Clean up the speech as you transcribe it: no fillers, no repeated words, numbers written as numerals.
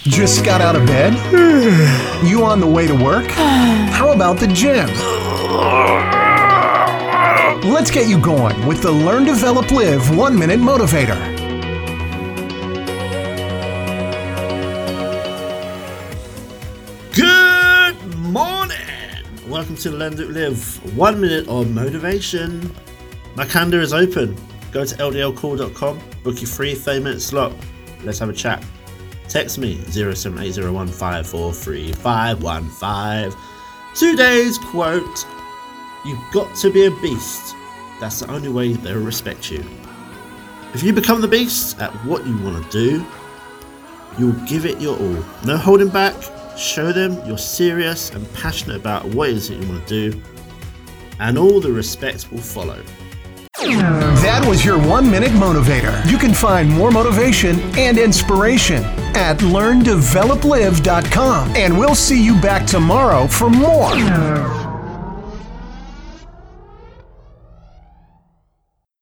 Just got out of bed? You on the way to work? How about the gym? Let's get you going with the Learn, Develop, Live 1 Minute Motivator. Good morning! Welcome to Learn, Develop, Live 1 Minute of Motivation. My calendar is open. Go to ldlcall.com, book your free 30-minute slot. Let's have a chat. Text me 07801543515. Today's quote: "You've got to be a beast. That's the only way they'll respect you." If you become the beast at what you want to do, you'll give it your all. No holding back. Show them you're serious and passionate about what it is that you want to do, and all the respect will follow. That was your 1 Minute Motivator. You can find more motivation and inspiration at LearnDevelopLive.com. And we'll see you back tomorrow for more.